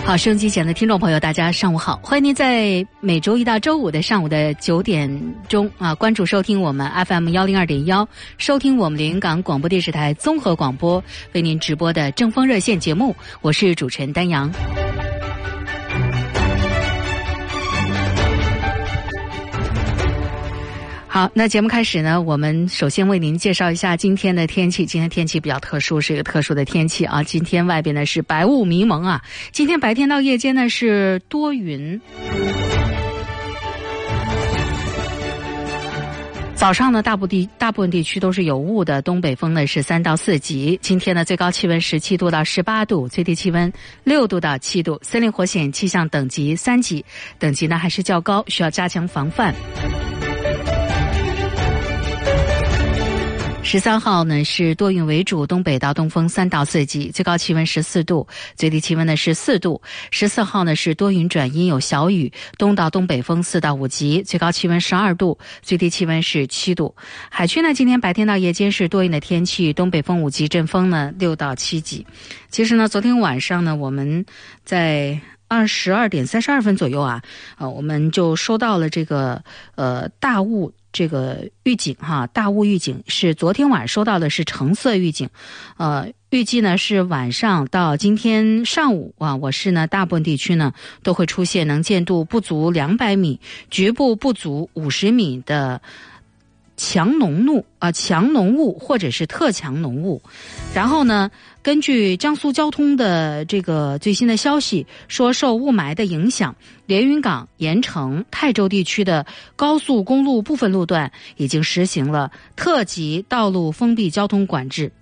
好，收音机前的听众朋友，大家上午好，欢迎您在每周一到周五的上午的9点钟关注收听我们 FM 102.1，收听我们连云港广播电视台综合广播为您直播的正风热线节目，我是主持人丹阳。好，那节目开始呢，我们首先为您介绍一下今天的天气。今天天气比较特殊，是一个特殊的天气啊。今天外边呢是白雾迷蒙啊。今天白天到夜间呢是多云，早上呢大部分地区都是有雾的，东北风呢是3到4级。今天呢最高气温17度到18度，最低气温6度到7度，森林火险气象等级3级，等级呢还是较高，需要加强防范。13号呢是多云为主，东北到东风3到4级，最高气温14度，最低气温呢是4度。14号呢是多云转阴有小雨，东到东北风4到5级，最高气温12度，最低气温是7度。海区呢今天白天到夜间是多云的天气，东北风5级，阵风呢6到7级。其实呢昨天晚上呢我们在22点32分左右我们就收到了这个大雾这个预警大雾预警是昨天晚上收到的，是橙色预警。预计呢是晚上到今天上午我市呢大部分地区呢都会出现能见度不足200米，局部不足50米的强浓雾或者是特强浓雾。然后呢根据江苏交通的这个最新的消息说，受雾霾的影响，连云港、盐城、泰州地区的高速公路部分路段已经实行了特级道路封闭交通管制。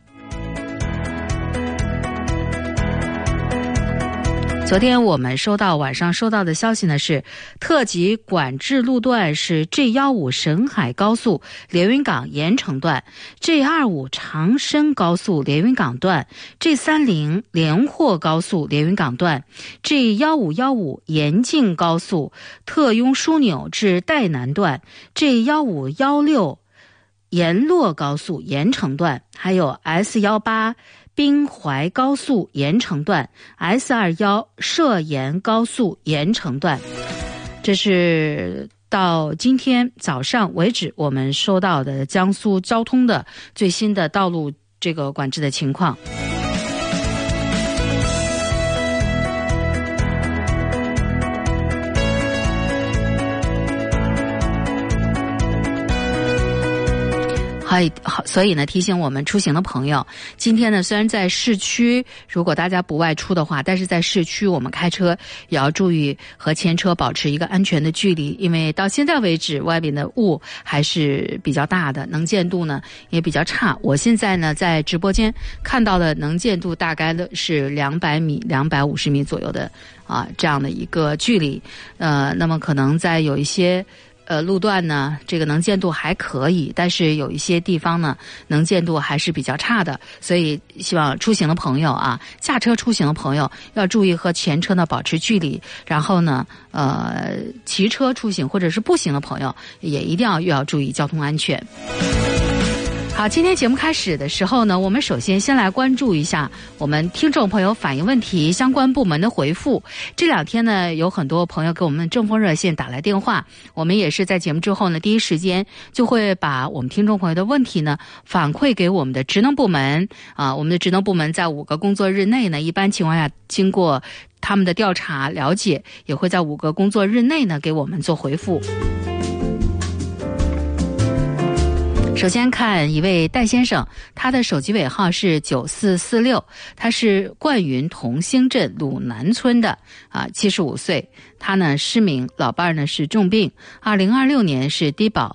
昨天我们晚上收到的消息呢是，特级管制路段是 G15 沈海高速连云港盐城段， G25 长深高速连云港段， G30 连霍高速连云港段， G1515 盐境高速特雍枢纽至岱南段， G1516 盐洛高速盐城段，还有 S18滨淮高速盐城段， S21 涉盐高速盐城段。这是到今天早上为止我们收到的江苏交通的最新的道路这个管制的情况。好，所以呢提醒我们出行的朋友，今天呢虽然在市区如果大家不外出的话，但是在市区我们开车也要注意和前车保持一个安全的距离，因为到现在为止外边的雾还是比较大的，能见度呢也比较差。我现在呢在直播间看到的能见度大概的是200米250米左右的这样的一个距离。那么可能在有一些路段呢这个能见度还可以，但是有一些地方呢能见度还是比较差的，所以希望出行的朋友驾车出行的朋友要注意和前车呢保持距离，然后呢骑车出行或者是步行的朋友也一定要注意交通安全。好，今天节目开始的时候呢，我们首先来关注一下我们听众朋友反映问题相关部门的回复。这2天呢有很多朋友给我们正风热线打来电话，我们也是在节目之后呢第一时间就会把我们听众朋友的问题呢反馈给我们的职能部门我们的职能部门在5个工作日内呢，一般情况下经过他们的调查了解，也会在5个工作日内呢给我们做回复。首先看一位戴先生，他的手机尾号是9446，他是灌云同兴镇鲁南村的75岁，他呢失明，老伴呢是重病，2026年是低保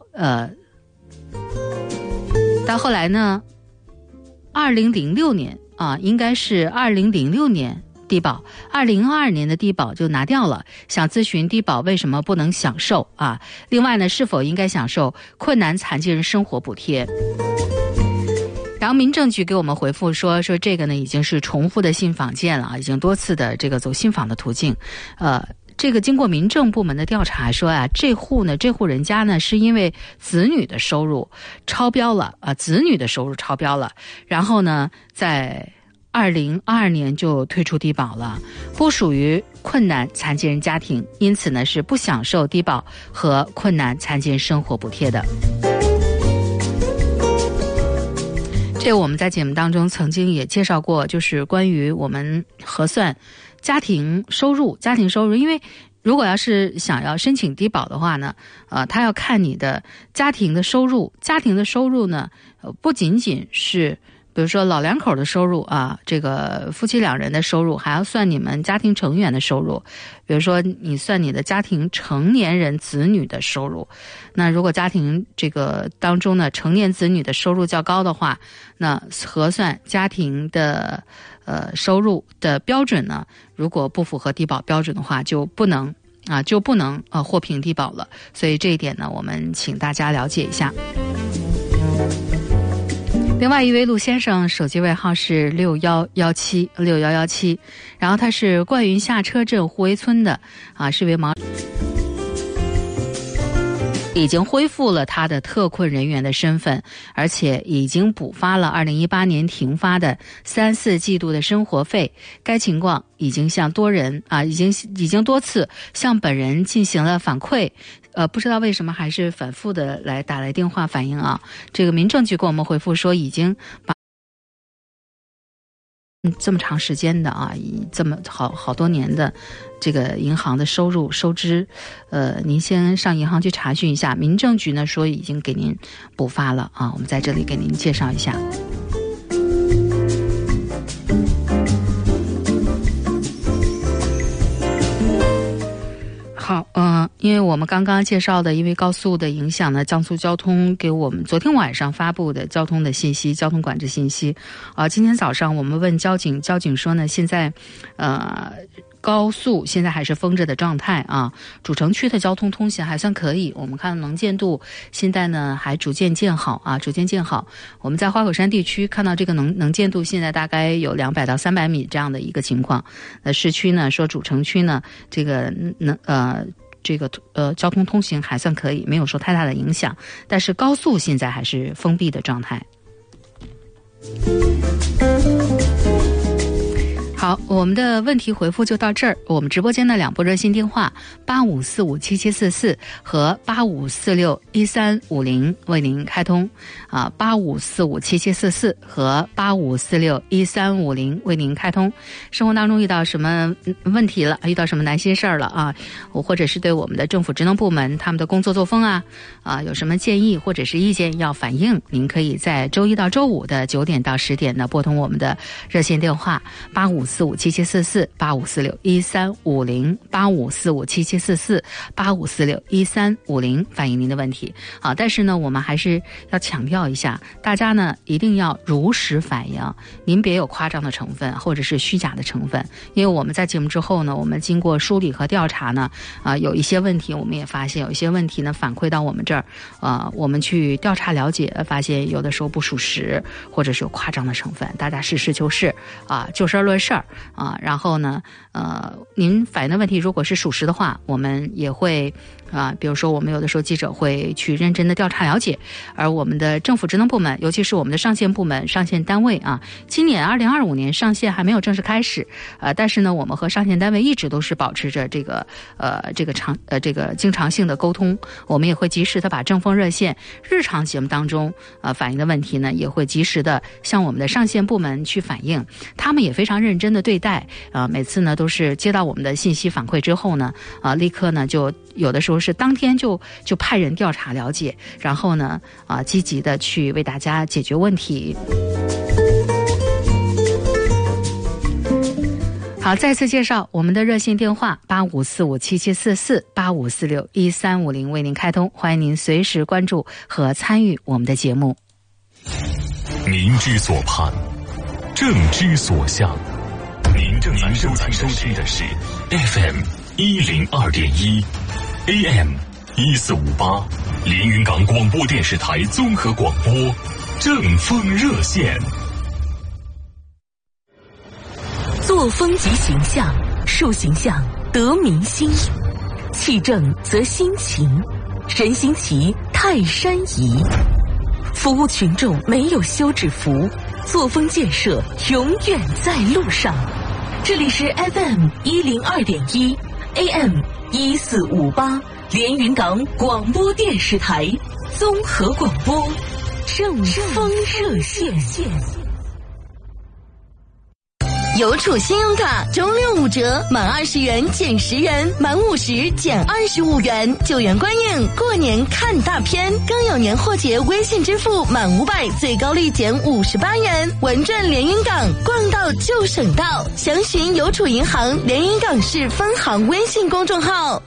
到后来呢2006年应该是2006年低保，2022年的低保就拿掉了，想咨询低保为什么不能享受另外呢是否应该享受困难残疾人生活补贴。然后民政局给我们回复说这个呢已经是重复的信访件了，已经多次的这个走信访的途径。这个经过民政部门的调查说这户人家呢是因为子女的收入超标了，然后呢在 2022年就退出低保了，不属于困难残疾人家庭，因此呢是不享受低保和困难残疾人生活补贴的。这个我们在节目当中曾经也介绍过，就是关于我们核算家庭收入，因为如果要是想要申请低保的话呢，他要看你的家庭的收入呢，不仅仅是比如说老两口的收入啊，这个夫妻两人的收入，还要算你们家庭成员的收入。比如说你算你的家庭成年人子女的收入，那如果家庭这个当中呢成年子女的收入较高的话，那核算家庭的收入的标准呢，如果不符合低保标准的话，就不能获评低保了。所以这一点呢，我们请大家了解一下。另外一位陆先生手机尾号是6117，然后他是灌云下车镇互围村的是一位已经恢复了他的特困人员的身份，而且已经补发了2018年停发的3、4季度的生活费。该情况已经向多人已经多次向本人进行了反馈，不知道为什么还是反复的打来电话反映啊。这个民政局给我们回复说，已经把这么长时间的这么好多年的这个银行的收入收支，您先上银行去查询一下。民政局呢说已经给您补发了我们在这里给您介绍一下。好，因为我们刚刚介绍的因为高速的影响呢，江苏交通给我们昨天晚上发布的交通的信息，交通管制信息。今天早上我们问交警说呢，现在高速现在还是封着的状态主城区的交通通行还算可以，我们看能见度现在呢还逐渐见好。我们在花果山地区看到这个能见度现在大概有200到300米这样的一个情况。市区呢说主城区呢这个交通通行还算可以，没有受太大的影响，但是高速现在还是封闭的状态。好，我们的问题回复就到这儿。我们直播间的2部热线电话85457744和85461350为您开通85457744和85461350为您开通。生活当中遇到什么问题了，遇到什么难心事儿了或者是对我们的政府职能部门他们的工作作风有什么建议或者是意见要反映，您可以在周一到周五的9点到10点呢拨通我们的热线电话85457744 85461350 85457744 85461350反映您的问题。但是呢我们还是要强调一下，大家呢一定要如实反映，您别有夸张的成分或者是虚假的成分。因为我们在节目之后呢，我们经过梳理和调查呢有一些问题我们也发现，有一些问题呢反馈到我们这儿我们去调查了解，发现有的时候不属实或者是有夸张的成分。大家实事求是就事论事儿然后呢您反映的问题如果是属实的话，我们也会比如说我们有的时候记者会去认真的调查了解，而我们的政府职能部门，尤其是我们的上线部门上线单位今年2025年上线还没有正式开始但是呢我们和上线单位一直都是保持着这个经常性的沟通，我们也会及时的把正风热线日常节目当中反映的问题呢也会及时的向我们的上线部门去反映，他们也非常认真的对待每次呢都是接到我们的信息反馈之后呢立刻呢就有的时候是当天就派人调查了解，然后呢积极的去为大家解决问题。好，再次介绍我们的热线电话85457744 85461350为您开通，欢迎您随时关注和参与我们的节目。 民之所盼，政之所向。您正在收听的是 FM 102.1 AM 1458连云港广播电视台综合广播正风热线。 作风及形象，树形象得民心，气正则心情，人心齐泰山移。服务群众没有休止符， 作风建设永远在路上。这里是 FM 102.1 AM 1458连云港广播电视台综合广播正风热线。 邮储信用卡周六5折，满20元减10元，满50减25元，9元观影，过年看大片，更有年货节微信支付满500最高率减58元，文赚连云港，逛到就省到，详询邮储银行连云港市分行微信公众号。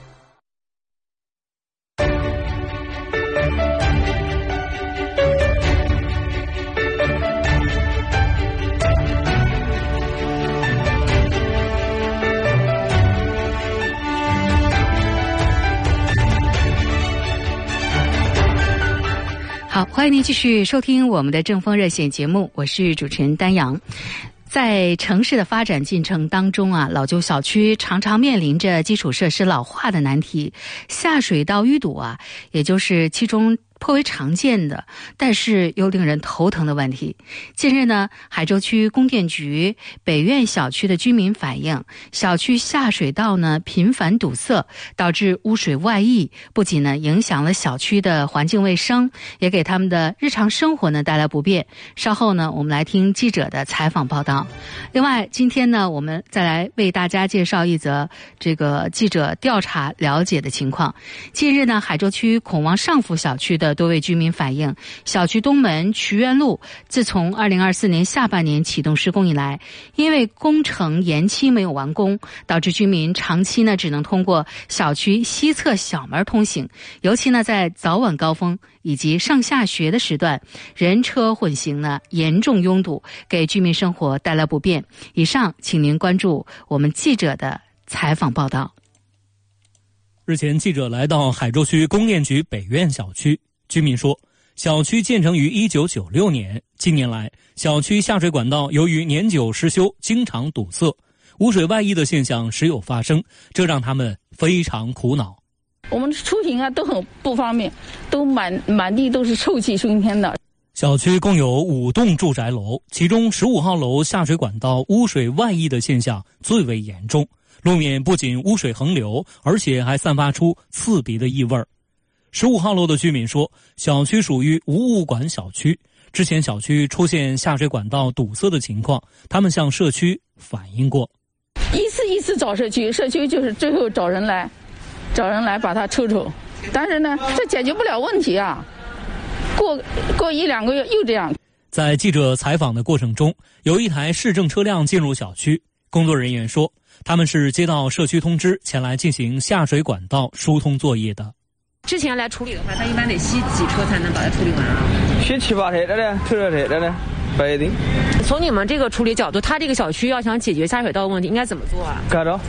好，欢迎您继续收听我们的正风热线节目，我是主持人丹阳。在城市的发展进程当中啊，老旧小区常常面临着基础设施老化的难题，下水道淤堵啊，也就是其中颇为常见的，但是又令人头疼的问题。近日呢，海州区供电局北苑小区的居民反映，小区下水道呢频繁堵塞，导致污水外溢，不仅呢影响了小区的环境卫生，也给他们的日常生活呢带来不便。稍后呢，我们来听记者的采访报道。另外，今天呢，我们再来为大家介绍一则这个记者调查了解的情况。近日呢，海州区孔王上府小区的多位居民反映，小区东门渠园路自从2024年下半年启动施工以来，因为工程延期没有完工，导致居民长期呢只能通过小区西侧小门通行，尤其呢在早晚高峰以及上下学的时段，人车混行呢严重拥堵，给居民生活带来不便。以上请您关注我们记者的采访报道。 日前，记者来到海州区供电局北苑小区，居民说，小区建成于1996年，近年来小区下水管道由于年久失修，经常堵塞，污水外溢的现象时有发生，这让他们非常苦恼。 我们出行啊都很不方便，都满地都是臭气熏天的。 小区共有5栋住宅楼，其中15号楼下水管道污水外溢的现象最为严重，路面不仅污水横流，而且还散发出刺鼻的异味。15号楼的居民说，小区属于无物管小区，之前小区出现下水管道堵塞的情况，他们向社区反映过。 一次找社区就是最后找人来把它抽，但是呢，这解决不了问题啊。过1-2个月又这样。 在记者采访的过程中，有一台市政车辆进入小区，工作人员说，他们是接到社区通知前来进行下水管道疏通作业的。 之前来处理的话，他一般得吸几车才能把它处理完啊？ 吸7、8车的呢，抽6车的呢，不一定。 从你们这个处理角度，他这个小区要想解决下水道的问题，应该怎么做啊？ 改着。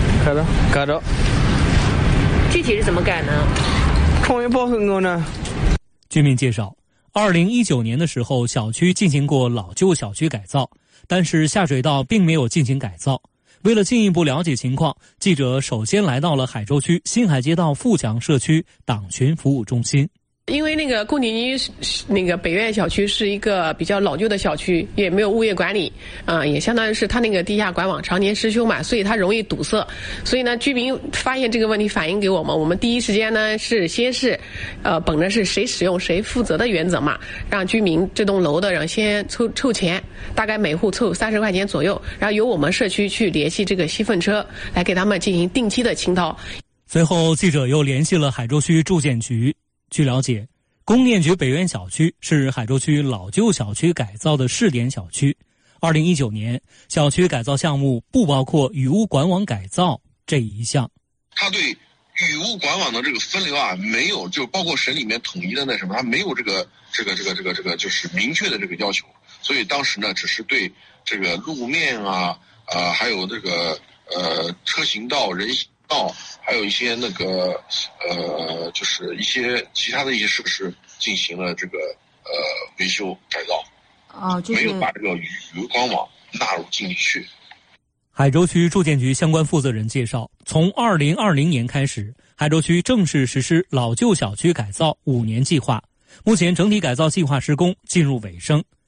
具体是怎么改呢？ 创业保很高呢。 居民介绍，2019年的时候，小区进行过老旧小区改造，但是下水道并没有进行改造。为了进一步了解情况，记者首先来到了海州区新海街道富强社区党群服务中心。 因为那个供电局那个北苑小区是一个比较老旧的小区，也没有物业管理，也相当于是它那个地下管网常年失修嘛，所以它容易堵塞。所以呢，居民发现这个问题反映给我们，我们第一时间呢是先是，本着是谁使用谁负责的原则嘛，让居民这栋楼的人先凑钱，大概每户凑30块钱左右，然后由我们社区去联系这个吸粪车来给他们进行定期的清掏。 随后，记者又联系了海州区住建局。据了解，供电局北苑小区是海州区老旧小区改造的试点小区。2019年，小区改造项目不包括雨污管网改造这一项。 他对雨污管网的这个分流啊，没有就包括省里面统一的那什么，他没有这个就是明确的这个要求。所以当时呢，只是对这个路面啊，还有这个车行道、人行道，还有一些那个就是一些其他的一些设施进行了这个维修改造，没有把这个雨光网纳入进去。 海州区住建局相关负责人介绍，从2020年开始，海州区正式实施老旧小区改造5年计划，目前整体改造计划施工进入尾声。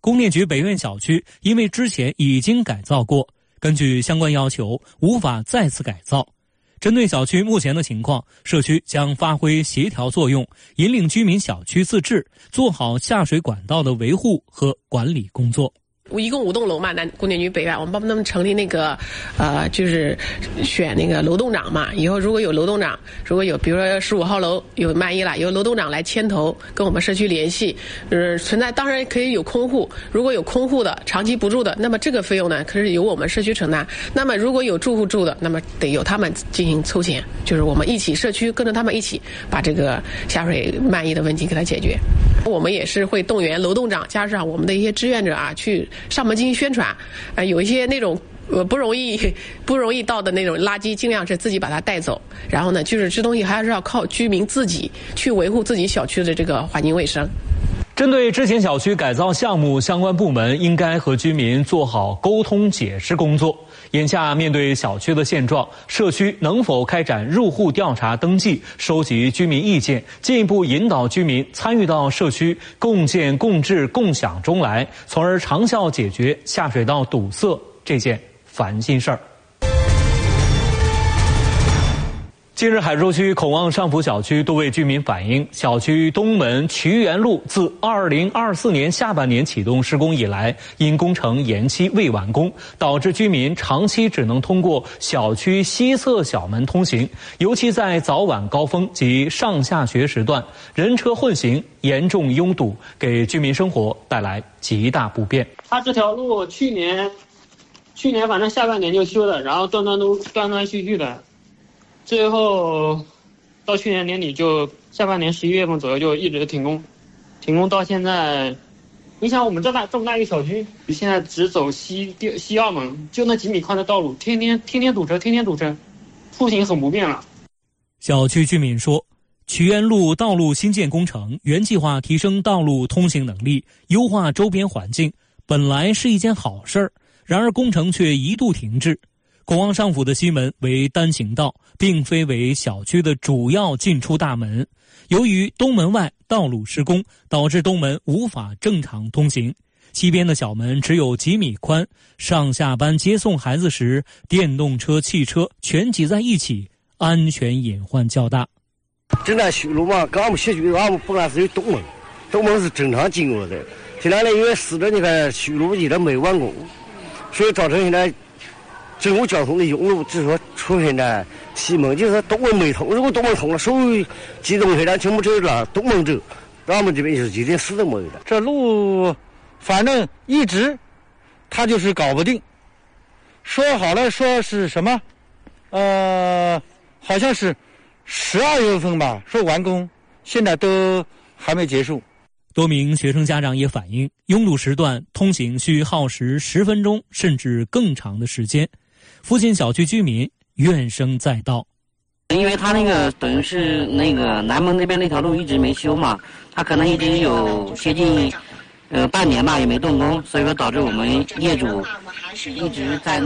供电局北苑小区因为之前已经改造过，根据相关要求无法再次改造。针对小区目前的情况，社区将发挥协调作用，引领居民小区自治，做好下水管道的维护和管理工作。 一共5栋楼嘛，供电局北苑，我们帮他们成立那个，就是选那个楼栋长嘛。以后如果有楼栋长，如果有比如说15号楼有满意了，由楼栋长来牵头跟我们社区联系。存在当然可以有空户，如果有空户的长期不住的，那么这个费用呢，可是由我们社区承担。那么如果有住户住的，那么得由他们进行凑钱，就是我们一起社区跟着他们一起把这个下水漫溢的问题给它解决。我们也是会动员楼栋长加上我们的一些志愿者啊去上门进行宣传，有一些那种不容易到的那种垃圾，尽量是自己把它带走。然后呢，就是这东西还是要靠居民自己去维护自己小区的这个环境卫生。 针对之前小区改造项目，相关部门应该和居民做好沟通解释工作。眼下面对小区的现状，社区能否开展入户调查登记，收集居民意见，进一步引导居民参与到社区共建共治共享中来，从而长效解决下水道堵塞这件烦心事儿。近日，海州区孔旺上府小区多位居民反映，小区东门渠园路自2024年下半年启动施工以来，因工程延期未完工，导致居民长期只能通过小区西侧小门通行，尤其在早晚高峰及上下学时段，人车混行，严重拥堵，给居民生活带来极大不便。 它这条路去年反正下半年就修的，然后断断续续的。最后到去年年底就下半年11月份左右就一直停工到现在。你想我们这么大一个小区，现在只走西二门，就那几米宽的道路，天天堵车，出行很不便了。 小区居民说，渠园路道路新建工程原计划提升道路通行能力，优化周边环境，本来是一件好事儿，然而工程却一度停滞。孔旺上府的西门为单行道，并非为小区的主要进出大门。由于东门外道路施工，导致东门无法正常通行。西边的小门只有几米宽，上下班接送孩子时，电动车、汽车全挤在一起，安全隐患较大。 正在修路嘛，刚我们小区我们本来是有东门是正常经过的，现在呢因为市政你看修路一直没完工，所以造成现在政府交通的拥堵，就是说出现在西门，就是说东门没通。如果东门通了，所有机动车辆全部走了东门走，咱们这边就是一点事都没有的。 这路反正一直他就是搞不定，说好了说是什么好像是12月份吧说完工，现在都还没结束。 多名学生家长也反映，拥堵时段通行需耗时10分钟甚至更长的时间。附近小区居民怨声载道， 因为他那个等于是那个南门那边那条路一直没修嘛，他可能已经有接近半年吧也没动工，所以说导致我们业主一直在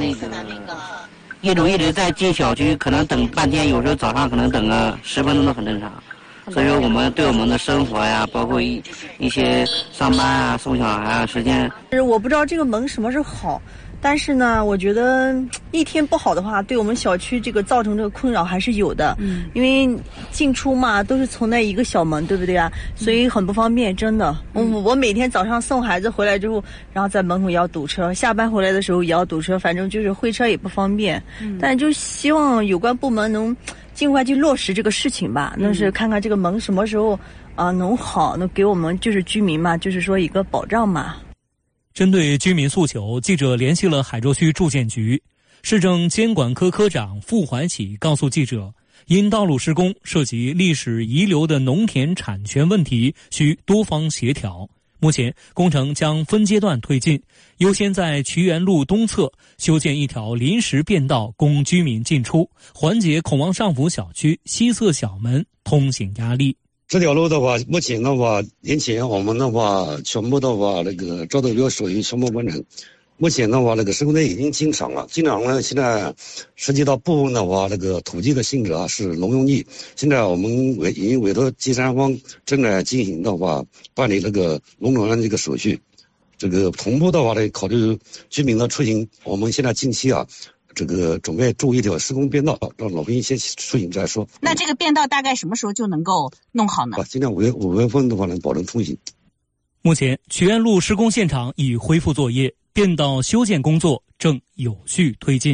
进小区，可能等半天，有时候早上可能等个10分钟都很正常。所以说我们对我们的生活呀，包括一些上班啊、送小孩啊时间。 我不知道这个门什么是好，但是呢，我觉得一天不好的话，对我们小区这个造成这个困扰还是有的。因为进出嘛都是从那一个小门，对不对啊？所以很不方便，真的。我每天早上送孩子回来之后，然后在门口也要堵车，下班回来的时候也要堵车，反正就是会车也不方便。但就希望有关部门能尽快去落实这个事情吧，那是看看这个门什么时候能好，能给我们就是居民嘛，就是说一个保障嘛。 针对居民诉求，记者联系了海州区住建局，市政监管科科长傅怀启告诉记者，因道路施工涉及历史遗留的农田产权问题，需多方协调。目前工程将分阶段推进，优先在渠园路东侧修建一条临时便道供居民进出，缓解孔旺上府小区西侧小门通行压力。 这条路的话，目前的话，年前我们的话，全部的话那个招投标属于全部完成。目前的话，那个施工队已经进场了，呢现在涉及到部分的话，那个土地的性质是农用地。现在我们已经委托第三方正在进行的话办理那个农转让这个手续， 这个同步的话呢，考虑居民的出行，我们现在近期啊，这个准备筑一条施工便道，让老百姓先出行再说。 那这个便道大概什么时候就能够弄好呢？ 尽量五月份的话能保证通行。 目前曲苑路施工现场已恢复作业，便道修建工作正有序推进。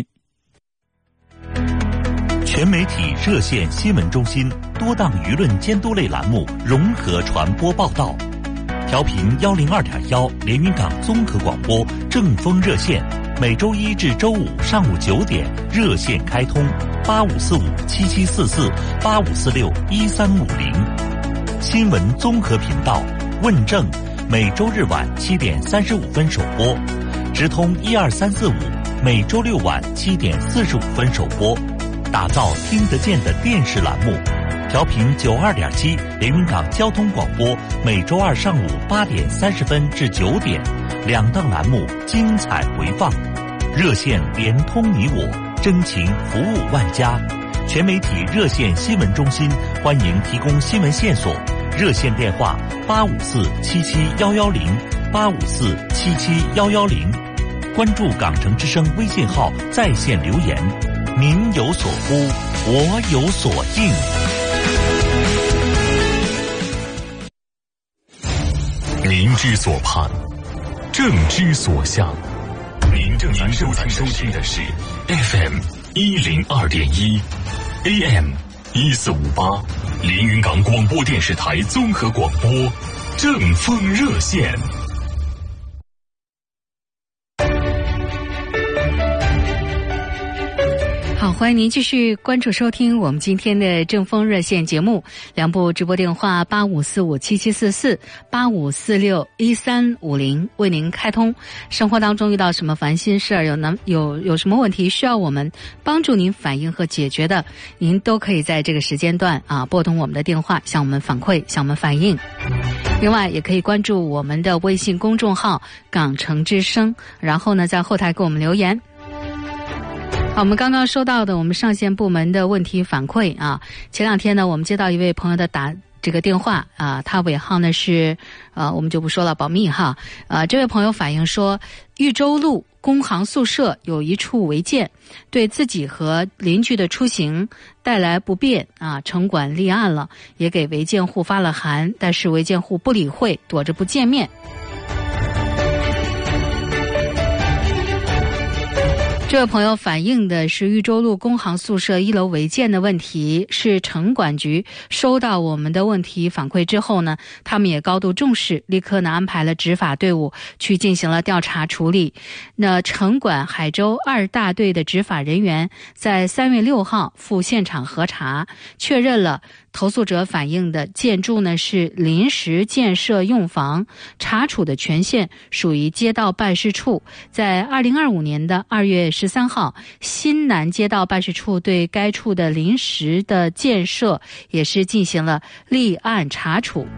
全媒体热线新闻中心多档舆论监督类栏目融合传播报道，调频102.1连云港综合广播正风热线，每周一至周五上午9点热线开通8545774485461350。新闻综合频道问政每周日晚7点35分首播，直通12345每周六晚7点45分首播，打造听得见的电视栏目。调频92.7连云港交通广播每周二上午8点30分至9点，两档栏目精彩回放。热线连通你我，真情服务万家。全媒体热线新闻中心欢迎提供新闻线索，热线电话854-77110，854-77110。关注港城之声微信号在线留言，民有所呼，我有所应。 民之所盼，政之所向。您正在收听的是 FM 102.1 AM 1458连云港广播电视台综合广播正风热线。 好，欢迎您继续关注收听我们今天的正风热线节目，两部直播电话85457744 85461350为您开通。生活当中遇到什么烦心事儿，有什么问题需要我们帮助您反映和解决的，您都可以在这个时间段拨通我们的电话，向我们反馈，向我们反映。另外也可以关注我们的微信公众号港城之声，然后呢在后台给我们留言。好，我们刚刚收到的我们上线部门的问题反馈啊，前两天呢，我们接到一位朋友的这个电话啊，他尾号呢是我们就不说了，保密哈。这位朋友反映说，豫州路工行宿舍有一处违建，对自己和邻居的出行带来不便啊，城管立案了，也给违建户发了函，但是违建户不理会，躲着不见面。这位朋友反映的是豫州路工行宿舍1楼违建的问题，是城管局收到我们的问题反馈之后呢，他们也高度重视，立刻呢安排了执法队伍去进行了调查处理。那城管海州2大队的执法人员在3月6号赴现场核查，确认了投诉者反映的建筑呢是临时建设用房，查处的权限属于街道办事处。在2025年的2月13号，新南街道办事处对该处的临时的建设也是进行了立案查处。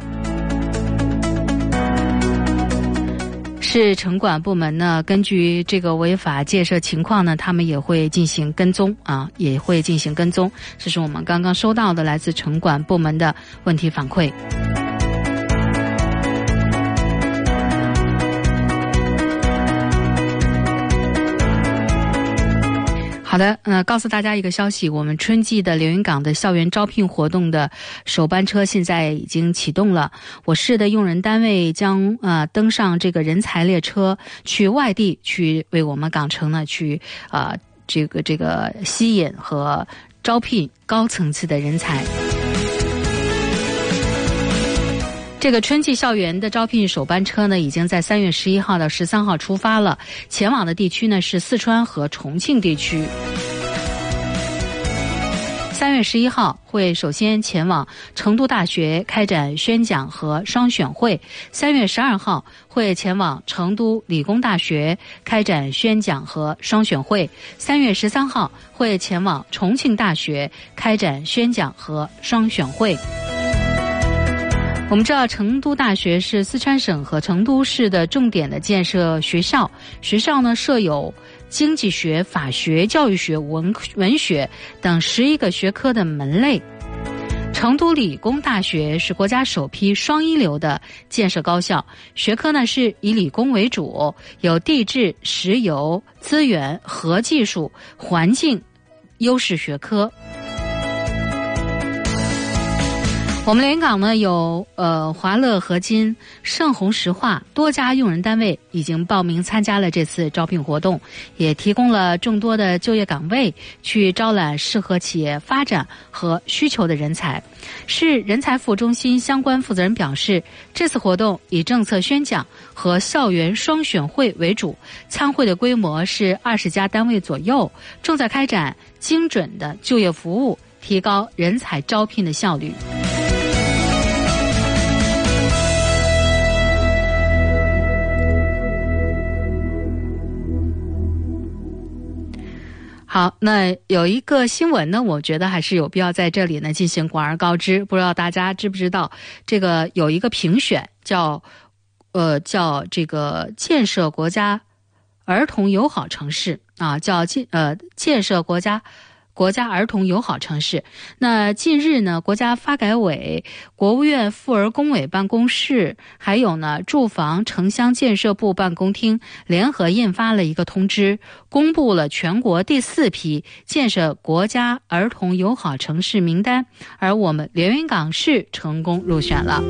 市城管部门呢，根据这个违法建设情况呢，他们也会进行跟踪啊，也会进行跟踪。这是我们刚刚收到的来自城管部门的问题反馈。好的，告诉大家一个消息，我们春季的连云港的校园招聘活动的首班车现在已经启动了。我市的用人单位将登上这个人才列车，去外地去为我们港城呢去这个吸引和招聘高层次的人才。这个春季校园的招聘首班车呢，已经在3月11号到13号出发了，前往的地区呢是四川和重庆地区。3月11号会首先前往成都大学开展宣讲和双选会，3月12号会前往成都理工大学开展宣讲和双选会，3月13号会前往重庆大学开展宣讲和双选会。我们知道成都大学是四川省和成都市的重点的建设学校，学校呢设有经济学、法学、教育学、文学等11个学科的门类。 成都理工大学是国家首批双一流的建设高校，学科呢是以理工为主，有地质、石油、资源、核技术、环境优势学科。我们连云港呢有华乐合金、盛虹石化多家用人单位已经报名参加了这次招聘活动，也提供了众多的就业岗位去招揽适合企业发展和需求的人才。市人才服务中心相关负责人表示，这次活动以政策宣讲和校园双选会为主，参会的规模是20家单位左右，正在开展精准的就业服务，提高人才招聘的效率。好，那有一个新闻呢，我觉得还是有必要在这里呢进行广而告之。不知道大家知不知道，这个有一个评选叫这个建设国家儿童友好城市啊，叫建设国家儿童友好城市。那近日呢，国家发改委、国务院妇儿工委办公室，还有呢住房城乡建设部办公厅联合印发了一个通知，公布了全国第4批建设国家儿童友好城市名单，而我们连云港市成功入选了。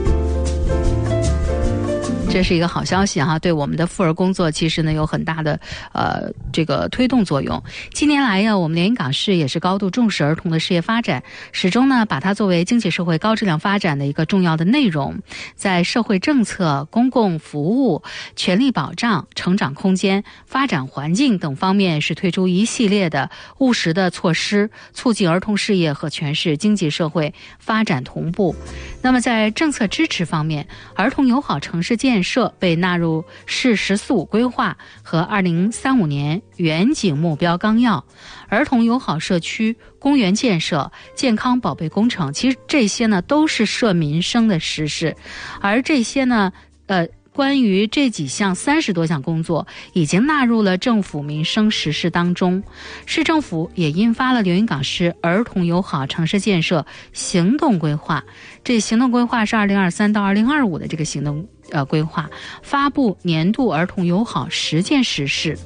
这是一个好消息哈，对我们的妇儿工作其实呢有很大的这个推动作用。近年来呀，我们连云港市也是高度重视儿童的事业发展，始终呢把它作为经济社会高质量发展的一个重要的内容，在社会政策、公共服务、权利保障、成长空间、发展环境等方面是推出一系列的务实的措施，促进儿童事业和全市经济社会发展同步。那么在政策支持方面，儿童友好城市建设被纳入市“十四五”规划和2035年远景目标纲要，儿童友好社区、公园建设、健康宝贝工程，其实这些呢都是涉民生的实事，而这些呢关于这几项30多项工作已经纳入了政府民生实事当中。市政府也印发了连云港市儿童友好城市建设行动规划，这行动规划是2023到2025的这个行动规划，发布年度儿童友好实践实事。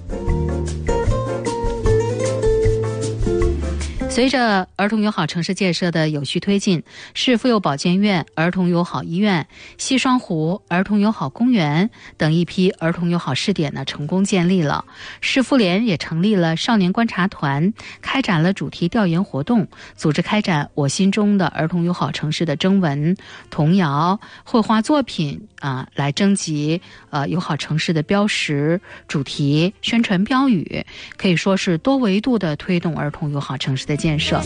随着儿童友好城市建设的有序推进，市妇幼保健院、儿童友好医院、西双湖儿童友好公园等一批儿童友好试点呢成功建立了。市妇联也成立了少年观察团，开展了主题调研活动，组织开展我心中的儿童友好城市的征文、童谣、绘画作品来征集友好城市的标识、主题、宣传标语，可以说是多维度的推动儿童友好城市的建设。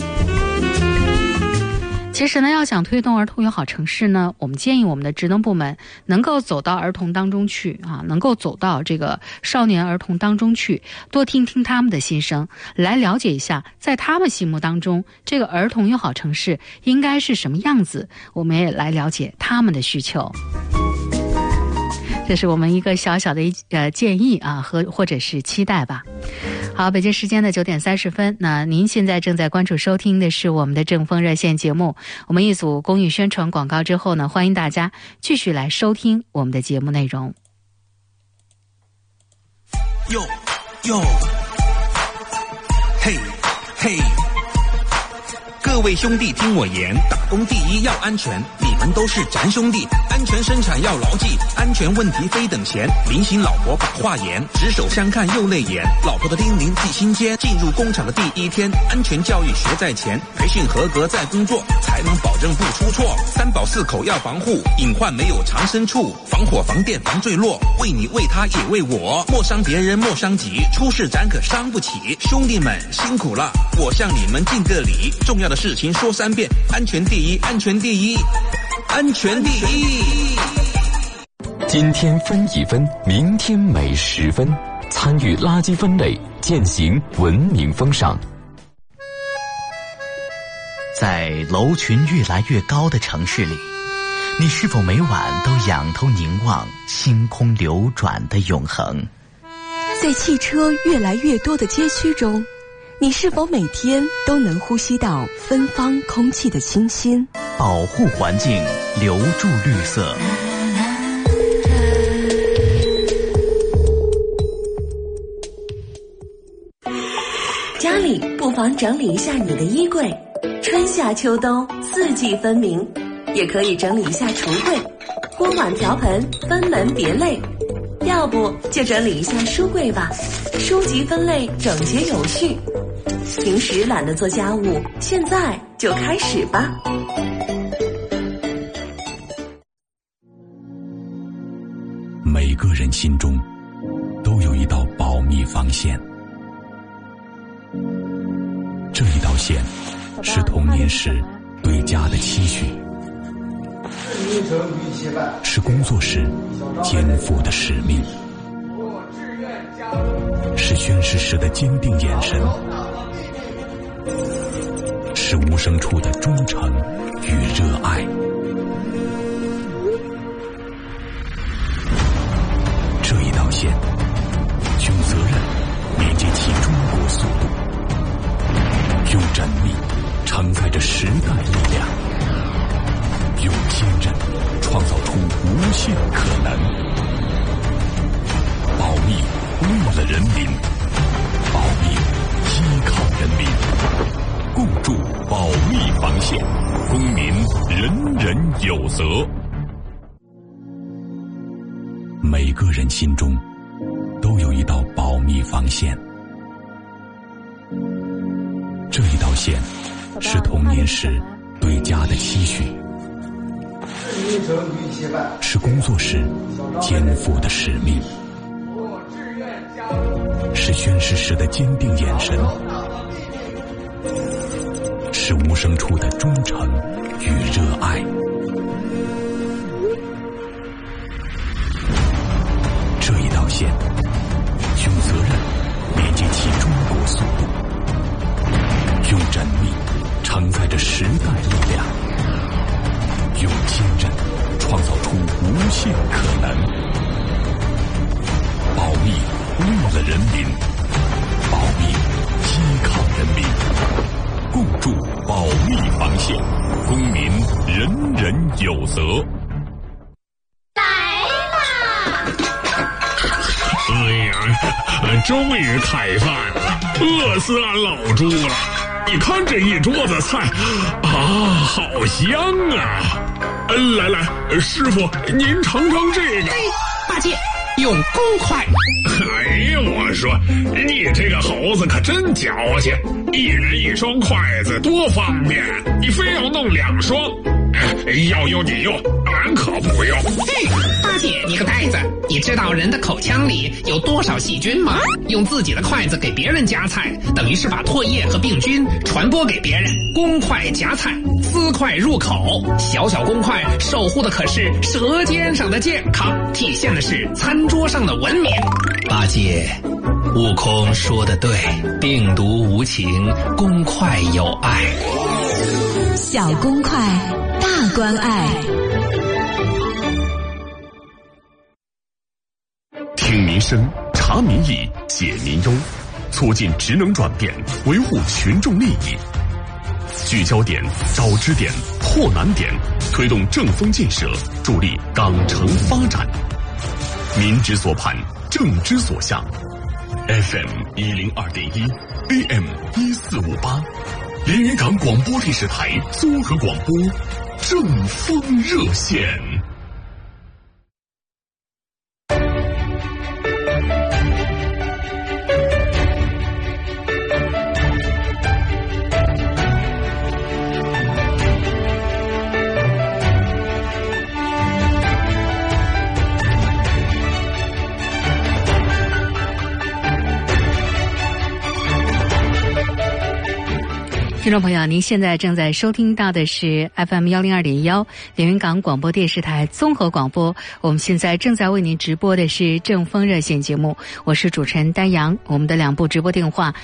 其实呢，要想推动儿童友好城市呢，我们建议我们的职能部门能够走到儿童当中去能够走到这个少年儿童当中去，多听听他们的心声，来了解一下在他们心目当中这个儿童友好城市应该是什么样子，我们也来了解他们的需求。这是我们一个小小的建议或者是期待吧。好，北京时间的9点30分，那您现在正在关注收听的是我们的正风热线节目。我们一组公益宣传广告之后呢，欢迎大家继续来收听我们的节目内容。 哟哟，嘿嘿，各位兄弟听我言，打工第一要安全，你们都是咱兄弟，安全生产要牢记，安全问题非等闲，临行老婆把话言，执手相看又泪眼，老婆的叮咛记心间，进入工厂的第一天，安全教育学在前，培训合格再工作，才能保证不出错。3宝4口要防护，隐患没有藏身处，防火防电防坠落，为你为他也为我，莫伤别人莫伤己，出事咱可伤不起，兄弟们辛苦了，我向你们敬个礼，重要的事情说3遍，安全第一，安全第一，安全第一。 今天分1分，明天每10分，参与垃圾分类，践行文明风尚。 在楼群越来越高的城市里，你是否每晚都仰头凝望星空流转的永恒？ 在汽车越来越多的街区中， 你是否每天都能呼吸到芬芳空气的清新？ 保护环境，留住绿色。 家里不妨整理一下你的衣柜，春夏秋冬四季分明，也可以整理一下橱柜，锅碗瓢盆分门别类。要不就整理一下书柜吧，书籍分类整洁有序。平时懒得做家务，现在就开始吧。 每个人心中都有一道保密防线，这一道线是童年时对家的期许，是工作时肩负的使命，是宣誓时的坚定眼神，是无声处的忠诚与热爱。这一道线，用责任连接起中国速度，用缜密承载着时代力量，用坚韧创造出无限可能。保密为了人民，保密依靠人民，共筑保密防线，公民人人有责。每个人心中都有一道保密防线，这一道线是童年时对家的期许，是工作时肩负的使命，是宣誓时的坚定眼神，是无声处的忠诚与热爱。这一道线，用责任连接起中国速度，用缜密承载着时代力量，用坚韧创造出无限可能。保密为了人民，保密依靠人民，共筑保密防线，公民人人有责。 哎呀，终于开饭了，饿死俺老猪了！你看这一桌子菜，啊，好香啊！来来，师傅您尝尝这个。 八戒，用公筷。 哎呀，我说你这个猴子可真矫情，一人一双筷子多方便，你非要弄2双。要用你用，俺可不用。 嘿，八戒你个呆子，你知道人的口腔里有多少细菌吗？用自己的筷子给别人夹菜，等于是把唾液和病菌传播给别人。公筷夹菜，私筷入口，小小公筷守护的可是舌尖上的健康，体现的是餐桌上的文明。八戒，悟空说的对，病毒无情，公筷有爱。 小公筷，大关爱。 听民生，察民意，解民忧，促进职能转变，维护群众利益。聚焦点，找支点，破难点，推动正风建设，助力港城发展。民之所盼，政之所向。FM 102.1 AM 1458，连云港广播电视台综合广播正风热线。 听众朋友，您现在正在收听到的是 FM 102.1连云港广播电视台综合广播。我们现在正在为您直播的是正风热线节目，我是主持人丹阳。我们的2部直播电话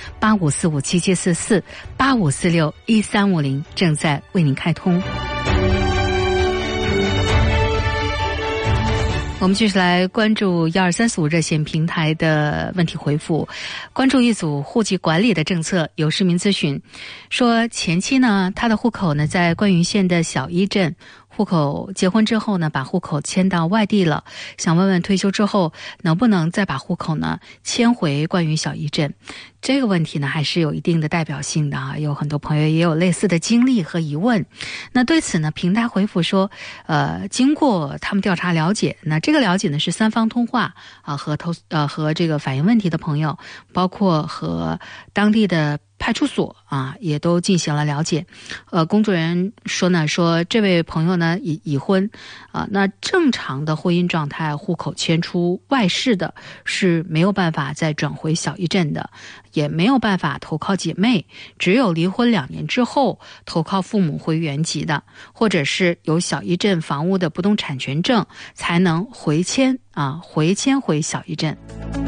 85457744、85461350正在为您开通。 我们继续来关注12345热线平台的问题回复，关注一组户籍管理的政策。有市民咨询说，前妻呢，他的户口呢在关云县的小一镇，户口结婚之后呢，把户口迁到外地了，想问问退休之后能不能再把户口呢迁回关云小一镇。这个问题呢还是有一定的代表性的啊，有很多朋友也有类似的经历和疑问。那对此呢，平台回复说，经过他们调查了解，那这个了解呢是3方通话啊，和这个反映问题的朋友，包括和当地的派出所啊，也都进行了了解。工作人员说呢，说这位朋友呢已婚啊，那正常的婚姻状态，户口迁出外市的是没有办法再转回小一镇的，也没有办法投靠姐妹，只有离婚2年之后投靠父母回原籍的，或者是有小一镇房屋的不动产权证，才能回迁回小一镇。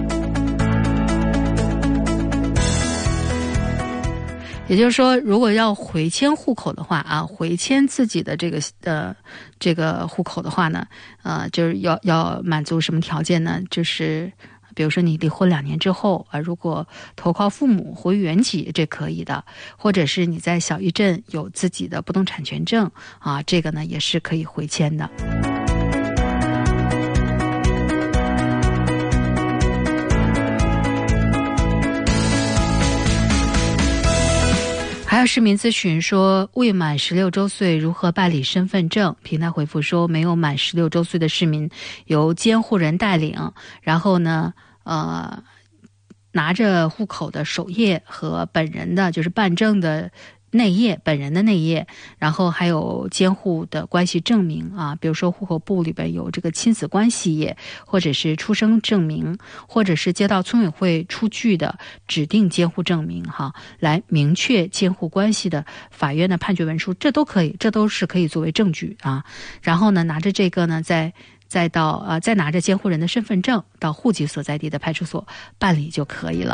也就是说，如果要回迁户口的话啊，回迁自己的这个户口的话呢，就是要满足什么条件呢？就是比如说你离婚2年之后啊，如果投靠父母回原籍，这可以的；或者是你在小一镇有自己的不动产权证啊，这个呢也是可以回迁的。还有市民咨询说，未满16周岁如何办理身份证？平台回复说，没有满16周岁的市民由监护人带领，然后呢，拿着户口的首页和本人的就是办证的内页，本人的内页，然后还有监护的关系证明啊，比如说户口簿里边有这个亲子关系页，或者是出生证明，或者是接到村委会出具的指定监护证明哈，来明确监护关系的法院的判决文书，这都可以，这都是可以作为证据啊。然后呢，拿着这个呢，再拿着监护人的身份证到户籍所在地的派出所办理就可以了。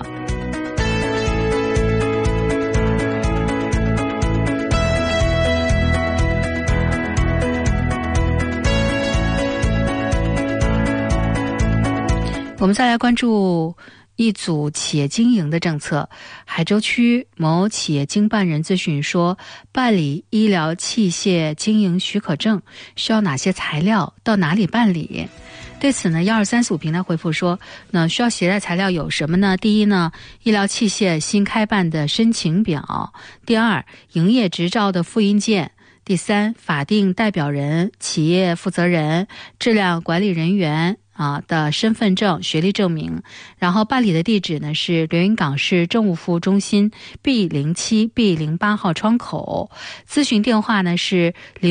我们再来关注一组企业经营的政策。海州区某企业经办人咨询说，办理医疗器械经营许可证需要哪些材料，到哪里办理？对此呢，12345平台回复说，那需要携带材料有什么呢？第一呢，医疗器械新开办的申请表；第二，营业执照的复印件；第三，法定代表人、企业负责人、质量管理人员的身份证、学历证明。然后办理的地址呢是连云港市政务服务中心 B07、B08 号窗口。咨询电话呢是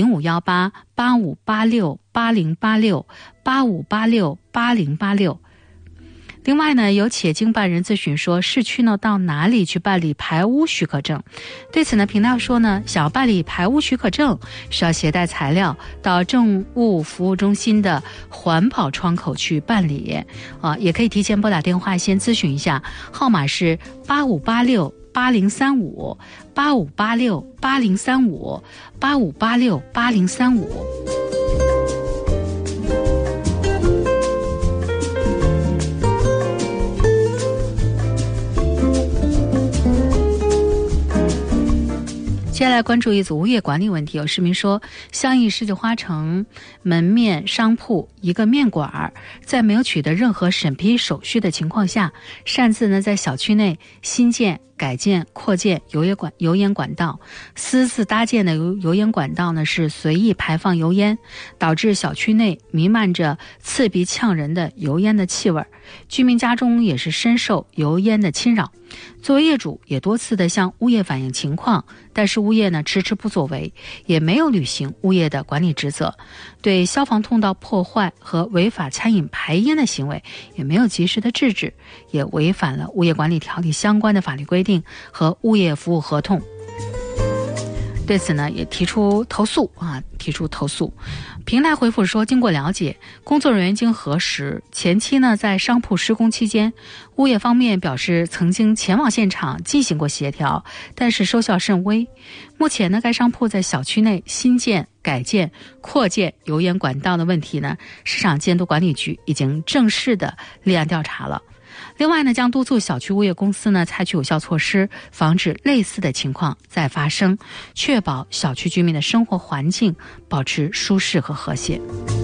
0518-8586-8086、8586-8086。另外呢，有企业经办人咨询说，市区呢到哪里去办理排污许可证？对此呢，平台说呢，想要办理排污许可证，需要携带材料到政务服务中心的环保窗口去办理也可以提前拨打电话先咨询一下，号码是8586-8035、8586-8035、8586-8035。接下来关注一组物业管理问题。有市民说，相应世纪花城门面商铺一个面馆，在没有取得任何审批手续的情况下，擅自呢在小区内新建、改建、扩建油烟管道，私自搭建的油烟管道呢是随意排放油烟，导致小区内弥漫着刺鼻呛人的油烟的气味，居民家中也是深受油烟的侵扰。作为业主，也多次的向物业反映情况，但是物业呢迟迟不作为，也没有履行物业的管理职责，对消防通道破坏和违法餐饮排烟的行为也没有及时的制止，也违反了物业管理条例相关的法律规定和物业服务合同。 对此呢也提出投诉。平台回复说，经过了解，工作人员经核实，前期呢在商铺施工期间，物业方面表示曾经前往现场进行过协调，但是收效甚微。目前呢该商铺在小区内新建、改建、扩建油烟管道的问题呢，市场监督管理局已经正式的立案调查了。另外呢，将督促小区物业公司呢采取有效措施，防止类似的情况再发生，确保小区居民的生活环境保持舒适和和谐。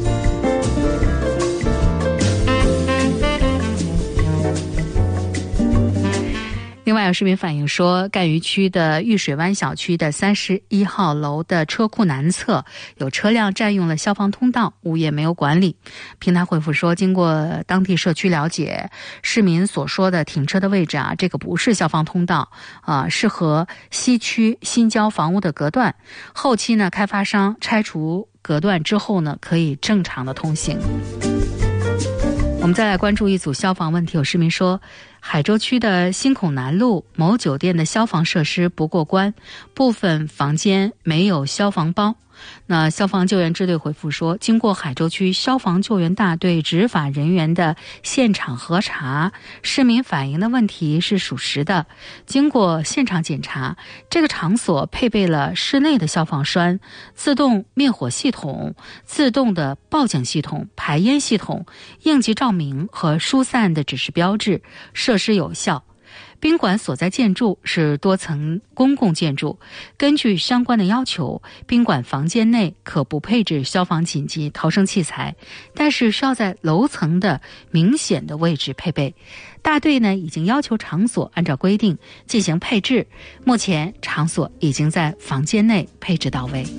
另外有市民反映说，赣榆区的玉水湾小区的31号楼的车库南侧有车辆占用了消防通道，物业没有管理。平台回复说，经过当地社区了解，市民所说的停车的位置这个不是消防通道是和西区新交房屋的隔断，后期呢开发商拆除隔断之后呢可以正常的通行。我们再来关注一组消防问题。有市民说，海州区的新孔南路某酒店的消防设施不过关，部分房间没有消防包。那消防救援支队回复说，经过海州区消防救援大队执法人员的现场核查，市民反映的问题是属实的。经过现场检查，这个场所配备了室内的消防栓、自动灭火系统、自动的报警系统、排烟系统、应急照明和疏散的指示标志，设施有效。宾馆所在建筑是多层公共建筑，根据相关的要求，宾馆房间内可不配置消防紧急逃生器材，但是需要在楼层的明显的位置配备。大队呢已经要求场所按照规定进行配置，目前场所已经在房间内配置到位。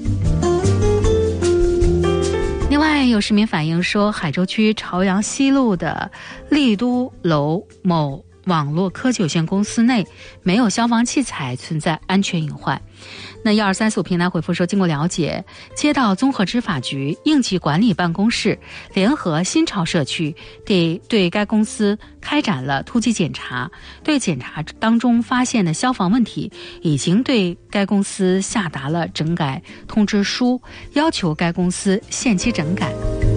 另外有市民反映说，海州区朝阳西路的丽都楼某网络科技有限公司内没有消防器材，存在安全隐患。那1234平台回复说，经过了解，街道综合执法局应急管理办公室联合新潮社区对该公司开展了突击检查，对检查当中发现的消防问题，已经对该公司下达了整改通知书，要求该公司限期整改。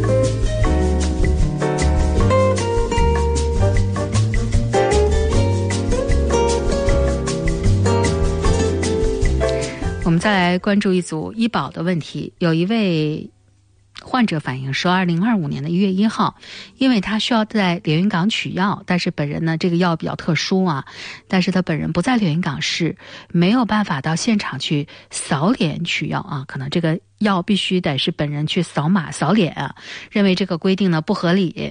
我们再来关注一组医保的问题。有一位患者反映说，2025年的1月1号，因为他需要在连云港取药，但是本人呢这个药比较特殊但是他本人不在连云港市，没有办法到现场去扫脸取药可能这个药必须得是本人去扫码扫脸认为这个规定呢不合理。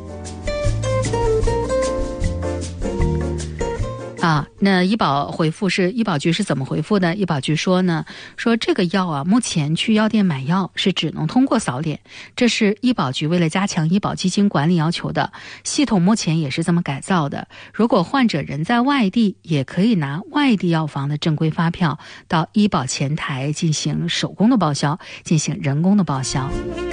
那医保回复是，医保局是怎么回复的？医保局说这个药目前去药店买药是只能通过扫脸，这是医保局为了加强医保基金管理要求的，系统目前也是这么改造的。如果患者人在外地，也可以拿外地药房的正规发票到医保前台进行手工的报销，进行人工的报销。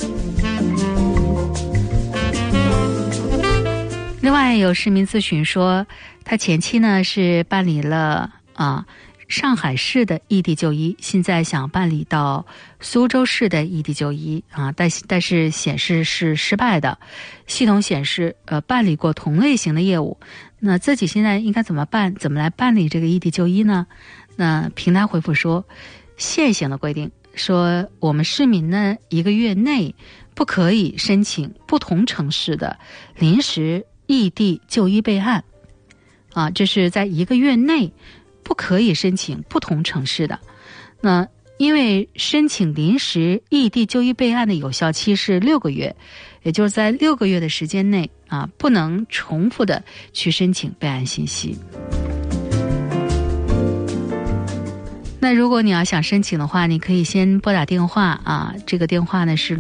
另外有市民咨询说，他前期呢是办理了上海市的异地就医，现在想办理到苏州市的异地就医但是显示是失败的，系统显示办理过同类型的业务，那自己现在应该怎么办？怎么来办理这个异地就医呢？那平台回复说，现行的规定说，我们市民呢1个月内不可以申请不同城市的临时异地就医备案这是在1个月内不可以申请不同城市的。那因为申请临时异地就医备案的有效期是6个月，也就是在6个月的时间内不能重复的去申请备案信息。那如果你要想申请的话，你可以先拨打电话这个电话呢是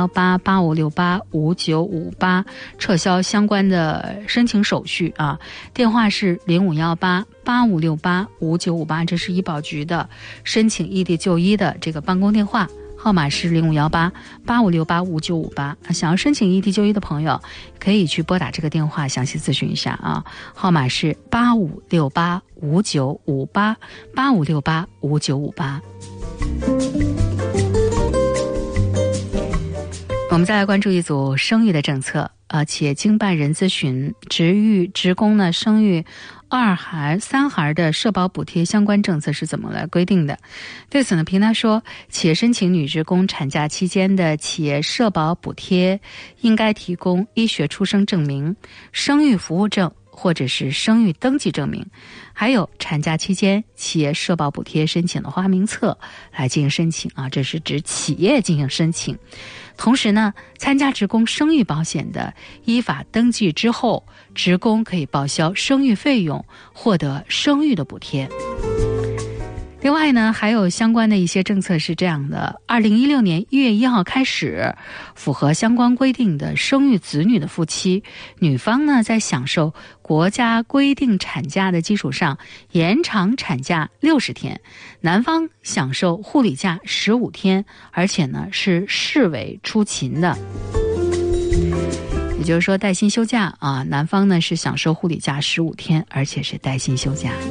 051885685958，撤销相关的申请手续电话是051885685958，这是医保局的申请异地就医的这个办公电话，号码是051885685958。想要申请异地就医的朋友可以去拨打这个电话详细咨询一下号码是8568595885685958。 我们再来关注一组生育的政策。企业经办人咨询职工呢生育2孩、3孩的社保补贴相关政策是怎么来规定的？对此呢，平台说，企业申请女职工产假期间的企业社保补贴，应该提供医学出生证明、生育服务证或者是生育登记证明，还有产假期间企业社保补贴申请的花名册来进行申请啊，这是指企业进行申请。同时呢，参加职工生育保险的，依法登记之后，职工可以报销生育费用，获得生育的补贴。另外呢，还有相关的一些政策是这样的：2016年1月1号开始，符合相关规定的生育子女的夫妻，女方呢在享受国家规定产假的基础上，延长产假60天，男方享受护理假15天，而且呢是视为出勤的。也就是说，带薪休假啊，男方呢是享受护理假15天，而且是带薪休假。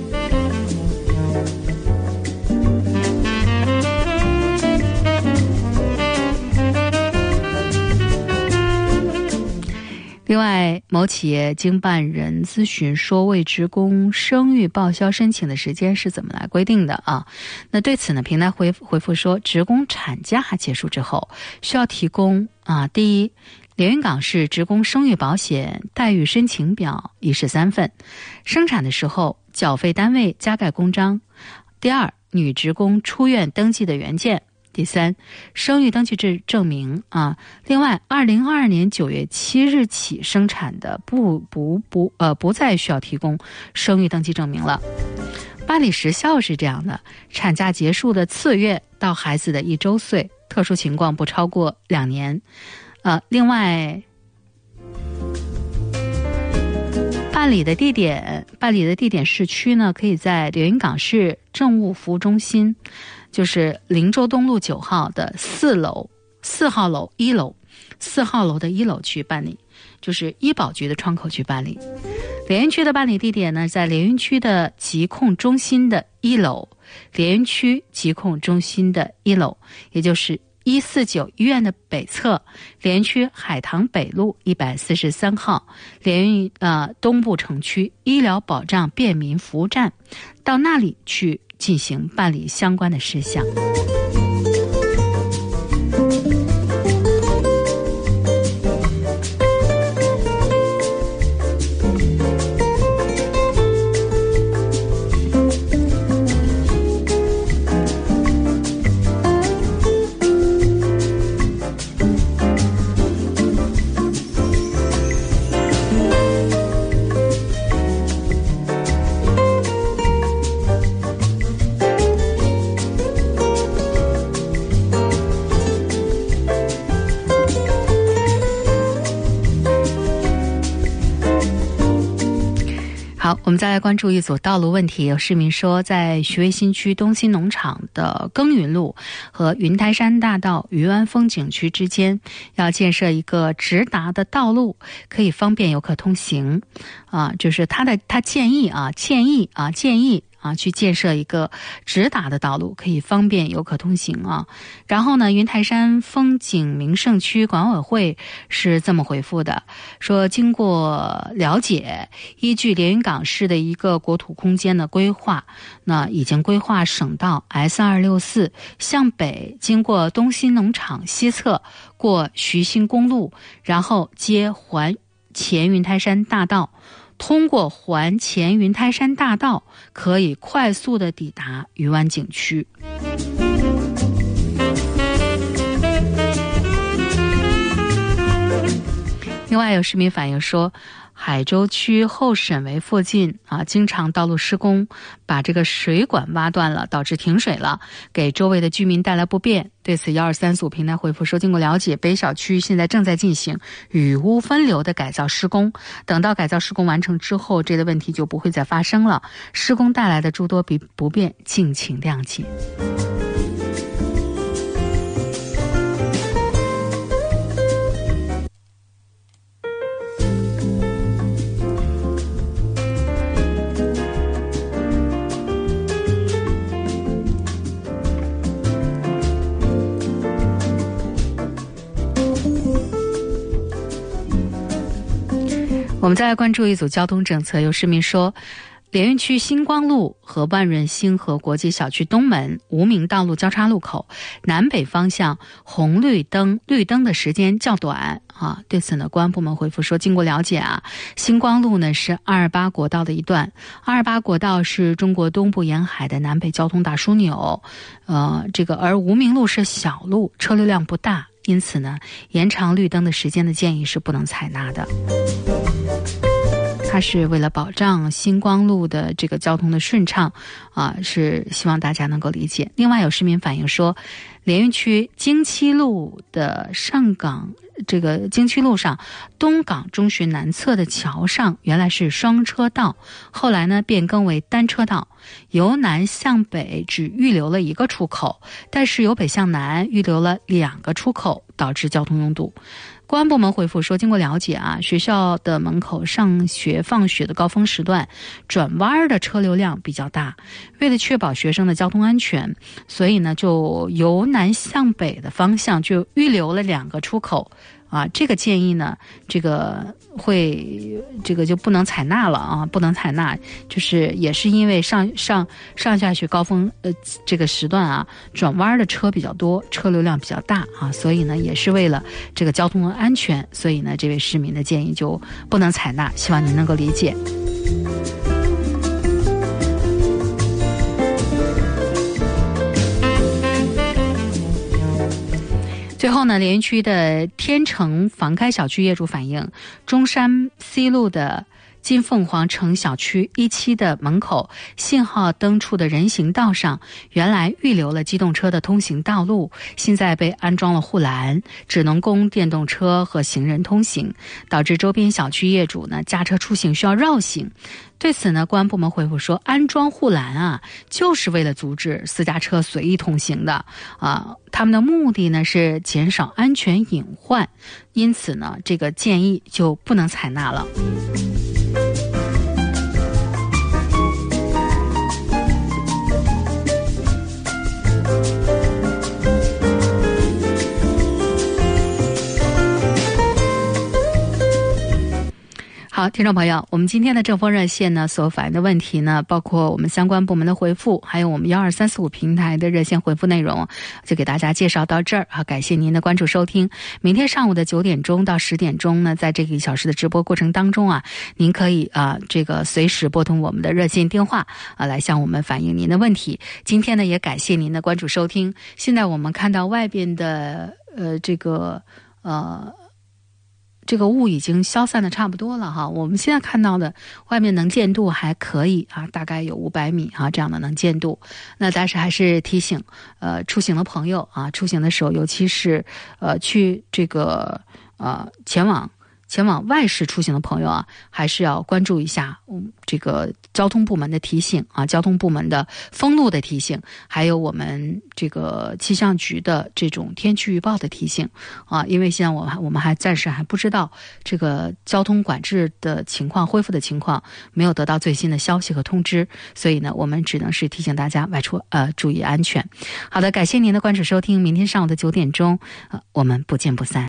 另外，某企业经办人咨询说，为职工生育报销申请的时间是怎么来规定的啊？那对此呢，平台回复说，职工产假结束之后，需要提供第一，连云港市职工生育保险待遇申请表1式3份，生产的时候缴费单位加盖公章；第二，女职工出院登记的原件。第三，生育登记证明啊。另外，2022年9月7日起生产的不再需要提供生育登记证明了。办理时效是这样的：产假结束的次月到孩子的1周岁，特殊情况不超过2年。另外，办理的地点市区呢，可以在连云港市政务服务中心。就是灵州东路9号的4号楼1楼，4号楼的1楼去办理，就是医保局的窗口去办理。连云区的办理地点呢，在连云区的疾控中心的1楼，连云区疾控中心的1楼，也就是149医院的北侧，连云区海棠北路143号，连云东部城区医疗保障便民服务站，到那里去进行办理相关的事项。好，我们再来关注一组道路问题。有市民说，在徐汇新区东新农场的耕耘路和云台山大道渔湾风景区之间要建设一个直达的道路，可以方便游客通行。就是他建议去建设一个直达的道路，可以方便游客通行啊。然后呢，云台山风景名胜区管委会是这么回复的，说经过了解，依据连云港市的一个国土空间的规划，那已经规划省道 S264 向北经过东新农场西侧，过徐新公路，然后接环前云台山大道，通过环前云台山大道，可以快速的抵达渔湾景区。另外有市民反映说，海州区后沈围附近经常道路施工，把这个水管挖断了，导致停水了，给周围的居民带来不便。对此123组平台回复说，经过了解，北小区现在正在进行雨污分流的改造施工，等到改造施工完成之后，这个问题就不会再发生了，施工带来的诸多不便敬请谅解。 我们再来关注一组交通政策，有市民说，连云区星光路和万润星河国际小区东门无名道路交叉路口南北方向红绿灯的时间较短啊。对此呢，公安部门回复说，经过了解啊，星光路呢是228国道的一段，228国道是中国东部沿海的南北交通大枢纽，而无名路是小路，车流量不大，因此呢，延长绿灯的时间的建议是不能采纳的。它是为了保障星光路的这个交通的顺畅啊，是希望大家能够理解。另外有市民反映说，连云区京七路的上港京七路上东港中学南侧的桥上原来是双车道，后来呢变更为单车道，由南向北只预留了一个出口，但是由北向南预留了2个出口，导致交通拥堵。公安部门回复说，经过了解啊，学校的门口上学放学的高峰时段转弯的车流量比较大，为了确保学生的交通安全，所以呢就由南向北的方向就预留了2个出口啊。这个建议呢就不能采纳了啊，不能采纳，就是也是因为上下学高峰这个时段啊，转弯的车比较多，车流量比较大啊，所以呢也是为了这个交通的安全，所以呢这位市民的建议就不能采纳，希望您能够理解。最后呢，连云区的天成房开小区业主反映，中山 C 路的金凤凰城小区1期的门口信号灯处的人行道上，原来预留了机动车的通行道路，现在被安装了护栏，只能供电动车和行人通行，导致周边小区业主呢驾车出行需要绕行。对此呢，公安部门回复说，安装护栏啊，就是为了阻止私家车随意通行的啊。他们的目的呢是减少安全隐患，因此呢，这个建议就不能采纳了。好，听众朋友，我们今天的正风热线呢所反映的问题呢，包括我们相关部门的回复，还有我们12345平台的热线回复内容，就给大家介绍到这儿啊。感谢您的关注收听。明天上午的9点钟到10点钟呢，在这个1小时的直播过程当中啊，您可以随时拨通我们的热线电话啊，来向我们反映您的问题。今天呢，也感谢您的关注收听。现在我们看到外边的这个雾已经消散的差不多了哈，我们现在看到的外面能见度还可以啊，大概有500米啊这样的能见度。那但是还是提醒出行的朋友啊，出行的时候，尤其是去这个前往外市出行的朋友啊，还是要关注一下这个交通部门的提醒啊，交通部门的封路的提醒，还有我们这个气象局的这种天气预报的提醒啊，因为现在我们还暂时还不知道这个交通管制的情况、恢复的情况，没有得到最新的消息和通知，所以呢，我们只能是提醒大家外出注意安全。好的，感谢您的关注收听，明天上午的9点钟，我们不见不散。